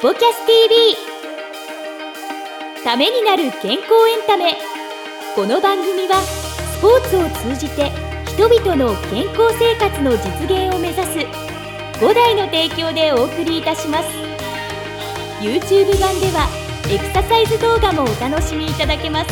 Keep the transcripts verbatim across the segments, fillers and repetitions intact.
ポキャス ティービー ためになる健康エンタメ。この番組はスポーツを通じて人々の健康生活の実現を目指す五代の提供でお送りいたします。 YouTube 版ではエクササイズ動画もお楽しみいただけます。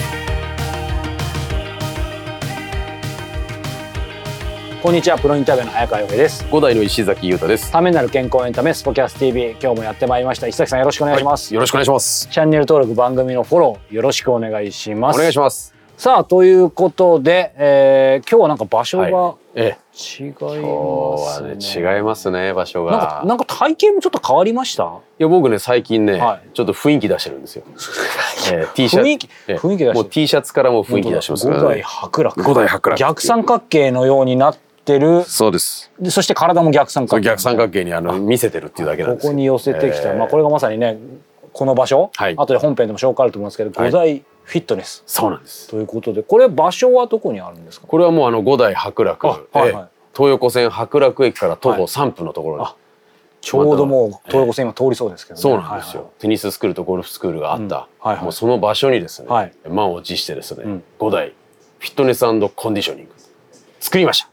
こんにちは、プロインタビューの早川洋平です。 五代の石崎優太です。 ためになる健康エンタメスポキャス ティービー、 今日もやってまいりました。石崎さん、よろしくお願いします、 はい、よろしくお願いします。 チャンネル登録、番組のフォローよろしくお願いします。 お願いします。 さあ、ということで、えー、今日はなんか場所が、 はい、ええ違いますね。 今日はね、違いますね、場所が。 なんか、なんか体型もちょっと変わりました？ いや、僕ね、最近ね、 はい、 ちょっと雰囲気出してるんですよ。えー、T シャツ、 雰囲気、 えー、 雰囲気出してる。 もう T シャツからも雰囲気出してますからね。 五代伯楽。 五代伯楽。 逆三角形のようになってる。 そうです。 で、そして体も逆三角形。 逆三角形にあの見せてるっていうだけなんですよ。 ここに寄せてきた、 えー、 まあこれがまさにね、この場所、はい、後で本編でも紹介あると思いますけど、五代フィットネス、 そうなんです。 ということで、これ場所はどこにあるんですか？ これはもうあの五代伯楽、はいはい、東横線伯楽駅から徒歩さんぷんのところに、はい、 ちょうどもう東横線今通りそうですけどね。 そうなんですよ、はいはい、テニススクールとゴルフスクールがあった、うんはいはい、もうその場所にですね、はい、満を持してですね、うん、五代フィットネス&コンディショニング作りました。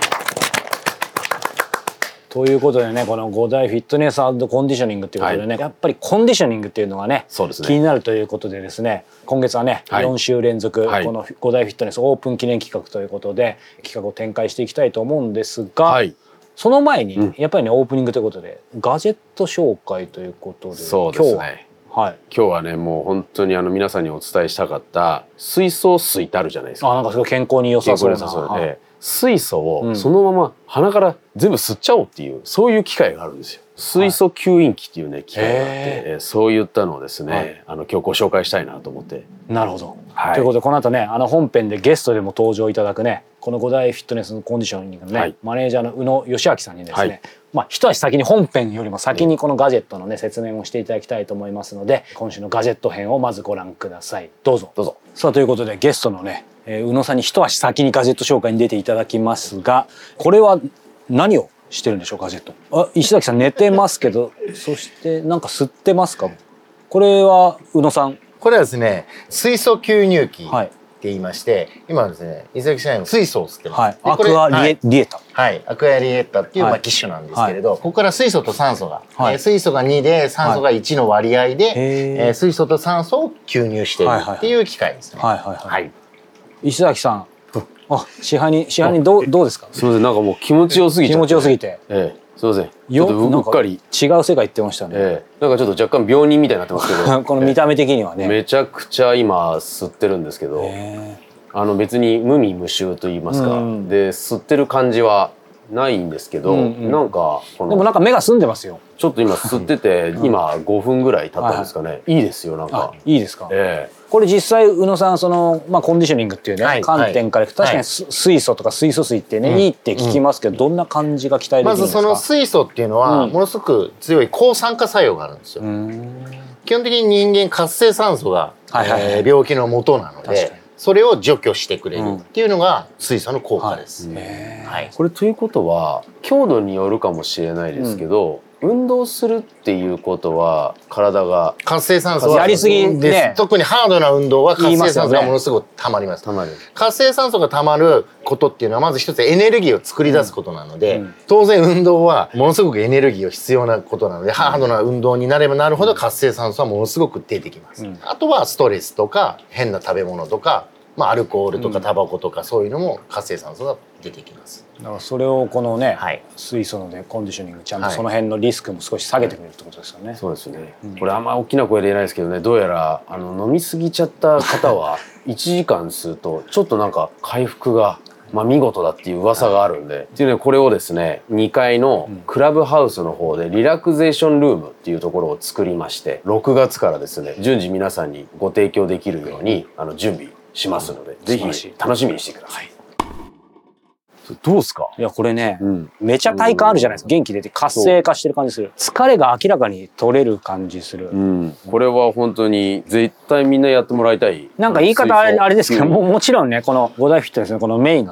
ということでね、この五代フィットネス&コンディショニングということでね、はい、やっぱりコンディショニングっていうのがね、そうですね、気になるということでですね、今月はね、はい、よんしゅう連続、はい、この五代フィットネスオープン記念企画ということで企画を展開していきたいと思うんですが、はい、その前に、うん、やっぱりね、オープニングということでガジェット紹介ということで、 そうですね、今日は、はい、今日はね、もう本当にあの皆さんにお伝えしたかった水素水ってあるじゃないですか。 あ、なんかすごい健康に良さそうな、 はい、水素をそのまま鼻から全部吸っちゃおうっていう、そういう機械があるんですよ。水素吸引器っていうね、機械があって、えー、そういったのをですね、はい、あの今日ご紹介したいなと思って。なるほど、はい、ということで、この後ね、あの本編でゲストでも登場いただくね、この五代フィットネスのコンディショニングのね、はい、マネージャーの宇野義明さんにですね、はい、まあ一足先に本編よりも先にこのガジェットのね説明をしていただきたいと思いますので、今週のガジェット編をまずご覧ください。どうぞ。どうぞ。さあ、ということでゲストのね、えー、宇野さんに一足先にガジェット紹介に出ていただきますが、これは何をしてるんでしょう、ガジェット。あ、石崎さん寝てますけど、そしてなんか吸ってますか？これは宇野さん。 これはですね、水素吸入器って言いまして、はい、今はですね、石崎社員の水素を吸ってます。はい、 アクアリエ、はい、リエタ。 はい、アクアリエタっていう、はい、まあ機種なんですけれど、はい、ここから水素と酸素が、はい、えー、水素がにで酸素がいちの割合で、はい、えー、水素と酸素を吸入しているっていう機械ですね。はいはいはい。はい、 石崎さん。あ、支配人、支配人どう、どうですか？ すみません、なんかもう気持ちよすぎちゃって、 気持ちよすぎて、 ええ、すみません、ちょっとうっかり違う世界行ってましたね。 ええ、なんかちょっと若干病人みたいになってますけどこの見た目的にはね、 めちゃくちゃ今吸ってるんですけど、あの別に無味無臭と言いますか、うん、で吸ってる感じはないんですけど、うんうん、なんかこのでもなんか目が澄んでますよ。 ちょっと今吸ってて、うん、今ごふんぐらい経ったんですかね、はい、いいですよ、なんか。 いいですか？ ええ、 これ実際宇野さん、その、まあ、コンディショニングっていうね、はい、観点からいくと確かに、はい、水素とか水素水ってね、うん、いいって聞きますけど、どんな感じが期待できるんですか？ まずその水素っていうのは、うん、ものすごく強い抗酸化作用があるんですよ。基本的に人間活性酸素が、はいはいはい、えー、病気の元なので、それを除去してくれるっていうのが水素の効果です。 うん、はい、これということは強度によるかもしれないですけど、うん、運動するっていうことは体が活性酸素はやりすぎね、 特にハードな運動は活性酸素がものすごくたまります。たまる。活性酸素がたまることっていうのはまず一つエネルギーを作り出すことなので、うん、当然運動はものすごくエネルギーを必要なことなので、うん、ハードな運動になればなるほど活性酸素はものすごく出てきます。うん、あとはストレスとか変な食べ物とか、まあ、アルコールとかタバコとかそういうのも活性酸素が出てきます。 だからそれをこのね、はい、水素のねコンディショニングちゃんとその辺のリスクも少し下げてくれるってことですよね。はい、 そうですね。うん、これあんま大きな声で言えないですけどね、どうやらあの飲み過ぎちゃった方はいちじかん吸うとちょっとなんか回復がまあ見事だっていう噂があるんで、はい、っていうね、これをですねにかいのクラブハウスの方でリラクゼーションルームっていうところを作りまして、ろくがつからですね順次皆さんにご提供できるようにあの準備しますので、ぜひ楽しみにしてください。どうですか？ いや、これね、うん、めちゃ体感あるじゃないですか。元気出て活性化してる感じする。疲れが明らかに取れる感じする。 うん、これは本当に絶対みんなやってもらいたい。 なんか言い方あれ、あれですけども、もちろんね、この五代フィットネスのこのメインのね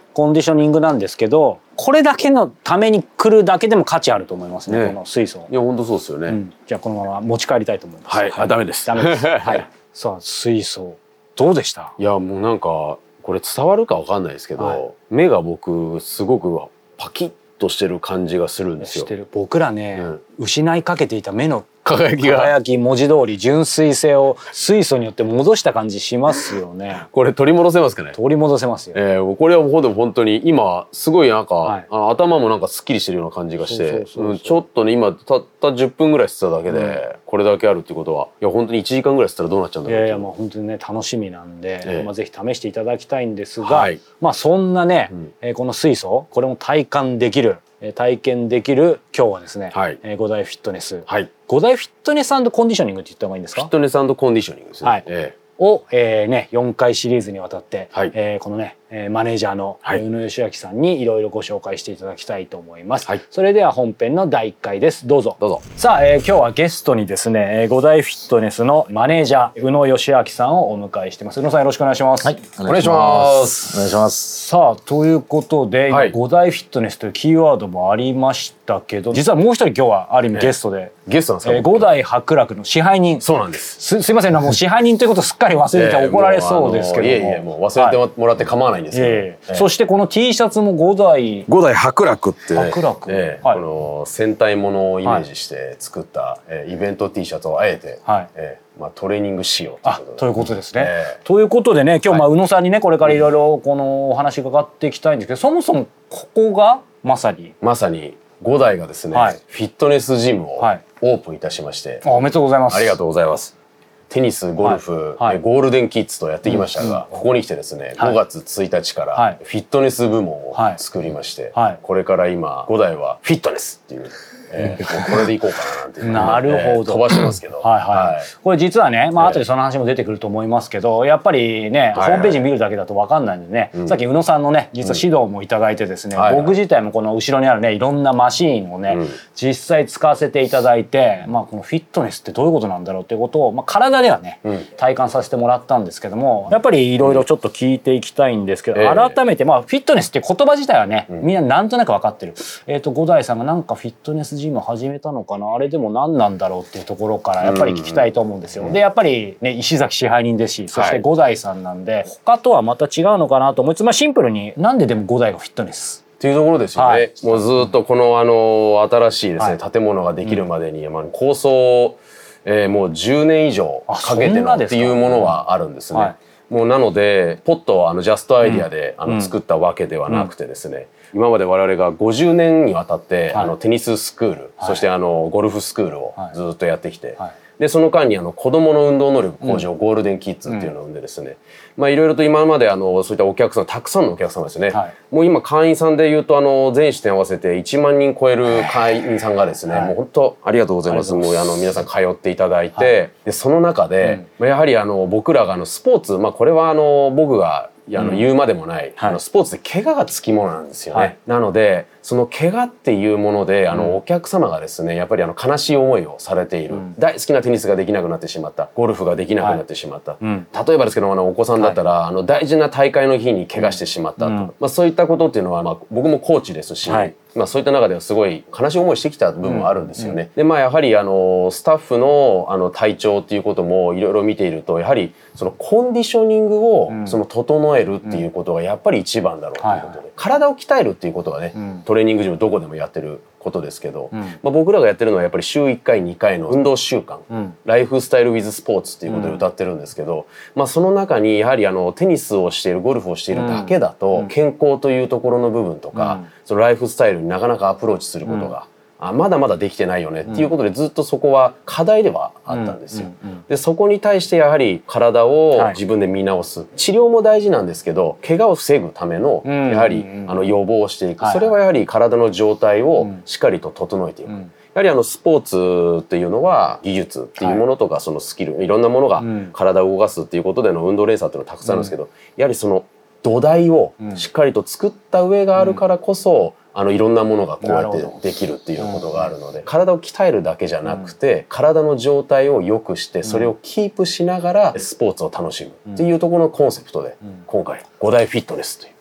コンディショニングなんですけど、これだけのために来るだけでも価値あると思いますね、ねこの水素。 いや本当そうですよね、うん、 じゃあこのまま持ち帰りたいと思います。 はい、はい、あダメです。 ダメです。はい。さあ水素どうでした？ いやもうなんかこれ伝わるかわかんないですけど、はい、目が僕すごくパキッとしてる感じがするんですよ。 してる。僕らね、うん、失いかけていた目の輝きが輝き文字通り純粋性を水素によって戻した感じしますよね。 これ取り戻せますかね？ 取り戻せますよ。 えー、これはもう本当に今すごいなんか、はい、あの頭もなんかすっきりしてるような感じがして、ちょっとね今たったじゅっぷんぐらい吸っただけで、うん、これだけあるっていうことは、いや本当にいちじかんぐらい吸ったらどうなっちゃうんだろう。 いやいやもう本当にね楽しみなんで、えー、まあぜひ試していただきたいんですが、はい、まあそんなね、うんえー、この水素これも体感できる。体験できる今日はですね、はい、五大フィットネス、はい、五大フィットネス&コンディショニングって言った方がいいんですか？ フィットネス&コンディショニングですね。はい、 ええを、えーね、よんかいシリーズにわたって、はいえー、このねマネージャーの宇野義明さんにいろいろご紹介していただきたいと思います、はい、それでは本編のだいいっかいです。どうぞ。 どうぞ。 さあ、えー、今日はゲストにですね五大フィットネスのマネージャー宇野義明さんをお迎えしてます。宇野さんよろしくお願いします。 はい、お願いします。 お願いします。 さあということで、はい、五大フィットネスというキーワードもありましたけど、実はもう一人今日はある意味ゲストで、 えー、ゲストなんですか？えー、 五大伯楽の支配人。 そうなんです。 す, すいませんもう支配人ということをすっかり忘れてて怒られそうですけども、 いえいえもう忘れてもらって構わないんですけど、はいえー、そしてこの T シャツも五代五代伯楽って、 伯楽、 えーはい、この戦隊ものをイメージして作った、はいえー、イベント T シャツをあえて、はいえーまあ、トレーニング仕様ということで、あということですね、えー、ということでね今日まあ宇野さんにねこれからいろいろこのお話伺っていきたいんですけど、そもそもここがまさにまさに五代がですね、はい、フィットネスジムをオープンいたしまして、 はい、おめでとうございます。 ありがとうございます。テニス、ゴルフ、はいはい、ゴールデンキッズとやってきましたが、うん、ここに来てですね、はい、ごがつついたちからフィットネス部門を作りまして、はい、これから今五代はフィットネスっていう、えー、これでいこうかななんていう、 なるほど、えー、 飛ばしてますけどはい、はいはい、これ実はね、まあ後でその話も出てくると思いますけど、やっぱりね、はいはい、ホームページ見るだけだと分かんないんでね、うん、さっき宇野さんのね実は指導もいただいてですね、うん、僕自体もこの後ろにあるねいろんなマシーンをね、うん、実際使わせていただいて、まあ、このフィットネスってどういうことなんだろうっていうことを、まあ、体ではね、うん、体感させてもらったんですけども、やっぱりいろいろちょっと聞いていきたいんですけど、うん、改めてまあフィットネスって言葉自体はね、うん、みんななんとなく分かってる、えーと五代さんがなんかフィットネスジム始めたのかな、あれでも何なんだろうっていうところからやっぱり聞きたいと思うんですよ、うん、でやっぱりね石崎支配人ですし、そして五代さんなんで、はい、他とはまた違うのかなと思いつつ、まあ、シンプルになんででも五代がフィットネスっていうところですよね、はい、もうずっとこのあの新しいですね、はい、建物ができるまでに、まあ、構想えー、もうじゅうねん以上かけてのっていうものはあるんですね。はい、もうなのでポットはあのジャストアイディアで、うん、あの作ったわけではなくてですね、うん、今まで我々がごじゅうねんにわたって、はい、あのテニススクール、はい、そしてあのゴルフスクールをずっとやってきて、はい、でその間にあの子どもの運動能力向上、うん、ゴールデンキッズっていうのを生んでですね、まあいろいろと今まであのそういったお客さんたくさんのお客様ですね、はい、もう今会員さんでいうとあの全支店合わせていちまんにん超える会員さんがですね、はい、もう本当ありがとうございます。もうあの皆さん通っていただいて、はい、でその中で、うん、やはりあの僕らがあのスポーツ、まあこれはあの僕があの言うまでもない、うん、あのスポーツで怪我がつきものなんですよね、はい、なのでその怪我っていうものであの、うん、お客様がですねやっぱりあの悲しい思いをされている、うん、大好きなテニスができなくなってしまった、ゴルフができなくなってしまった、はいうん、例えばですけどあのお子さんだったら、はい、あの大事な大会の日に怪我してしまったと、うんまあ、そういったことっていうのは、まあ、僕もコーチですし、はいまあ、そういった中ではすごい悲しい思いしてきた部分もあるんですよね、うんうん、でまあやはりあのスタッフのあの体調っていうこともいろいろ見ていると、やはりそのコンディショニングをその整えるっていうことがやっぱり一番だろうということで、うんはいはい、体を鍛えるっていうことはね、うん、トレーニングジムどこでもやってることですけど、うんまあ、僕らがやってるのはやっぱり週いっかいにかいの運動習慣、うん、ライフスタイルウィズスポーツっていうことで歌ってるんですけど、うんまあ、その中にやはりあのテニスをしているゴルフをしているだけだと、うん、健康というところの部分とか、うん、そのライフスタイルになかなかアプローチすることが、うん、あまだまだできてないよねっていうことでずっとそこは課題ではあったんですよ、うんうんうん、でそこに対してやはり体を自分で見直す、はい、治療も大事なんですけど怪我を防ぐためのやはりあの予防をしていく、それはやはり体の状態をしっかりと整えていく、うんうん、やはりあのスポーツっていうのは技術っていうものとかそのスキル、いろんなものが体を動かすっていうことでの運動連鎖っていうのはたくさんあるんですけど、やはりその土台をしっかりと作った上があるからこそ、あのいろんなものがこうやってできるっていうことがあるので、体を鍛えるだけじゃなくて、体の状態を良くしてそれをキープしながらスポーツを楽しむっていうところのコンセプトで今回五大フィットネスという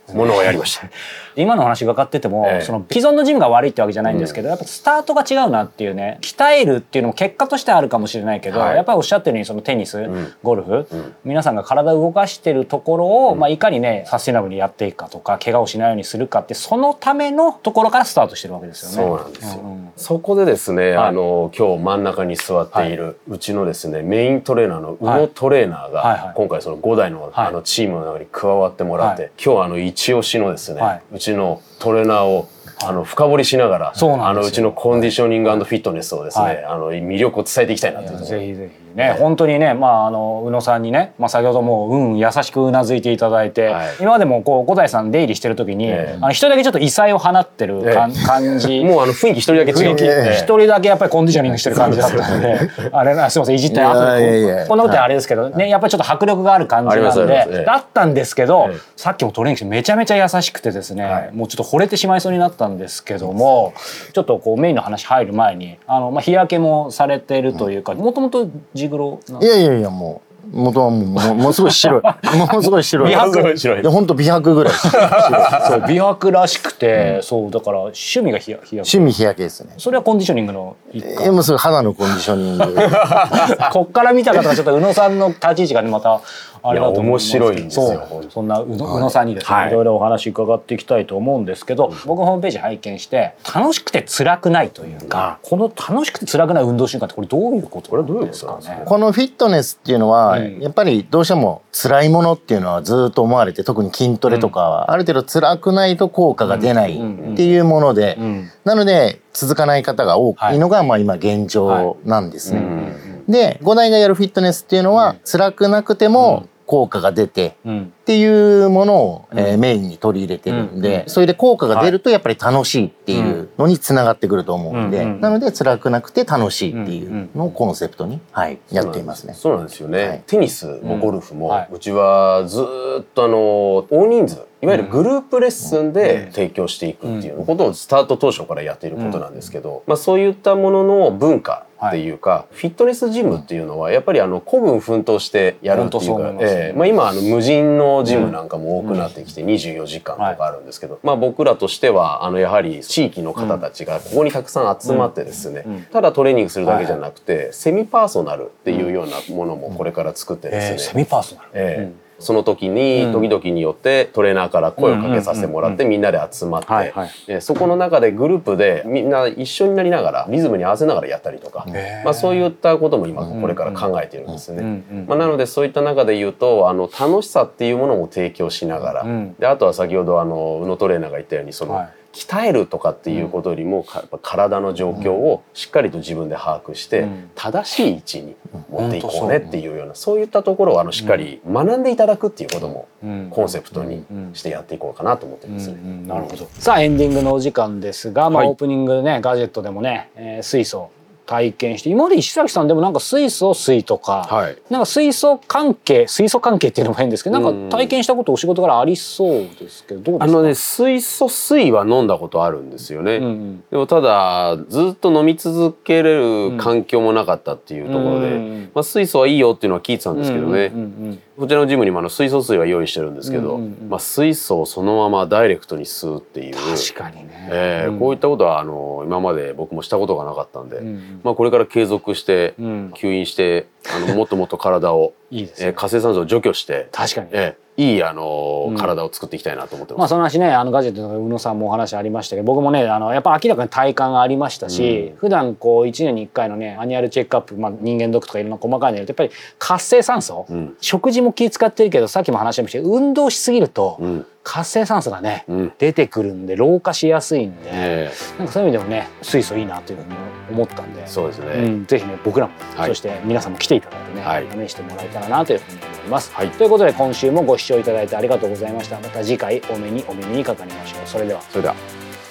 ものをやりました。 今の話伺ってても、ええ、その既存のジムが悪いってわけじゃないんですけど、うん、やっぱスタートが違うなっていうね、鍛えるっていうのも結果としてあるかもしれないけど、はい、やっぱりおっしゃってるようにそのテニス、うん、ゴルフ、うん、皆さんが体を動かしてるところを、うん、まあ、いかにねサステナブルにやっていくかとか怪我をしないようにするかって、そのためのところからスタートしてるわけですよね。 そうなんですよ、うん、そこでですね、はい、あの今日真ん中に座っている、はい、うちのですねメイントレーナーの宇野トレーナーが、はいはいはい、今回そのご代の、はい、あのチームの中に加わってもらって、はい、今日あの一押しのですね、はい、うちのトレーナーをあの深掘りしながら、そうなんですよ。あのうちのコンディショニング&フィットネスをですね、はい、あの魅力を伝えていきたいなというところ。 ぜひぜひね、本当にね、まああの宇野さんにね、まあ先ほどもうん優しくうなずいていただいて、はい、今までもこう五代さん出入りしてる時に、えー、あの一人だけちょっと異彩を放ってるか、えー、感じ、 もうあの雰囲気一人だけ違う。 一人だけやっぱりコンディショニングしてる感じだったので、あれすみませんいじってあとこんなことはあれですけどね、やっぱりちょっと迫力がある感じなんでだったんですけど、さっきもトレーニングしてめちゃめちゃ優しくてですね、はい、もうちょっと惚れてしまいそうになったんですけども。ちょっとこうメインの話入る前にあの、まあ、日焼けもされてるというか、もともと地黒なんですか？ いやいやいやもう元はもうものすごい白いものすごい白い美白で本当美白ぐらいそう美白らしくて、うん、そうだから趣味が日焼け趣味日焼けですね。 それはコンディショニングの一環。 えもうそれ肌のコンディショニングこっから見た方がちょっと宇野さんの立ち位置がねまたあれだと思いますけど、 面白いんですよ。 そうそんな宇野、はい、宇野さんにですね、はい、いろいろお話伺っていきたいと思うんですけど、僕ホームページ拝見して楽しくて辛くないというか、うん、この楽しくて辛くない運動習慣ってこれどういうことなんですかね？ このフィットネスっていうのは、うん、やっぱりどうしても辛いものっていうのはずっと思われて、特に筋トレとかは、うん、ある程度辛くないと効果が出ないっていうもので、うんうんうん、なので続かない方が多いのが、はい、まあ今現状なんですね。はいうんうん、で五代がやるフィットネスっていうのは、うん、辛くなくても効果が出て、うん、っていうものを、えー、メインに取り入れてるんで、うん、それで効果が出るとやっぱり楽しいっていうのにつながってくると思うんで、うん、なので辛くなくて楽しいっていうのをコンセプトに、はい、やっていますね。 そうなんですよね、はい、テニスもゴルフも、うんはい、うちはずっとあの大人数いわゆるグループレッスンで提供していくっていうことをスタート当初からやっていることなんですけど、まあ、そういったものの文化っていうか、はい、フィットネスジムっていうのはやっぱりあの孤軍奮闘してやるっていうか、えーまあ、今あの無人のジムなんかも多くなってきてにじゅうよじかんとかあるんですけど、まあ、僕らとしてはあのやはり地域の方たちがここにたくさん集まってですね、ただトレーニングするだけじゃなくてセミパーソナルっていうようなものもこれから作ってですね、 えー、セミパーソナル、 えーその時に時々によってトレーナーから声をかけさせてもらってみんなで集まってそこの中でグループでみんな一緒になりながらリズムに合わせながらやったりとか、まあ、そういったことも今これから考えているんですね。まあ、なのでそういった中で言うとあの楽しさっていうものも提供しながらであとは先ほどあの宇野トレーナーが言ったようにその、はい鍛えるとかっていうことよりも、やっぱ体の状況をしっかりと自分で把握して、正しい位置に持っていこうねっていうような、そういったところをあのしっかり学んでいただくっていうこともコンセプトにしてやっていこうかなと思ってますね。 なるほど。さあエンディングのお時間ですが、まあ、オープニングでねガジェットでもね、えー、水素体験して今まで石崎さんでもなんか水素水とか、はい、なんか水素関係水素関係っていうのも変ですけどなんか体験したことお仕事からありそうですけどどうですか？ あのね水素水は飲んだことあるんですよね、うんうん、でもただずっと飲み続けれる環境もなかったっていうところで、うんうんまあ、水素はいいよっていうのは聞いてたんですけどね、うんうんうんうんこちらのジムにもあの水素水は用意してるんですけど、うんうんうんまあ、水素をそのままダイレクトに吸うっていう確かにね、 えーうん、こういったことはあの今まで僕もしたことがなかったんで、うんうんまあ、これから継続して吸引して、うん、あのもっともっと体をいいですね、えー、活性酸素を除去して確かに、 えーいいあの、うん、体を作っていきたいなと思ってます。 まあその話ねあのガジェットの宇野さんもお話ありましたけど僕もねあのやっぱ明らかに体感がありましたし、うん、普段こういちねんにいっかいのねアニュアルチェックアップ、まあ、人間ドックとかいろんな細かいのやるとやっぱり活性酸素、うん、食事も気使ってるけどさっきも話しましたけど運動しすぎると、うん活性酸素がね、うん、出てくるんで老化しやすいんで、えー、なんかそういう意味でもね水素いいなというふうに思ったんでそうですね、 うん、ぜひね僕らも、はい、そして皆さんも来ていただいてね、はい、試してもらえたらなというふうに思います、はい、ということで今週もご視聴いただいてありがとうございました。また次回お目にお耳にかかりましょう。それではそれでは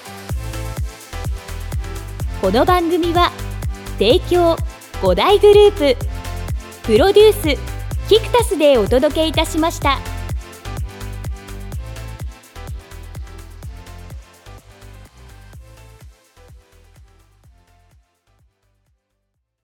この番組は提供五大グループプロデュースキクタスでお届けいたしました。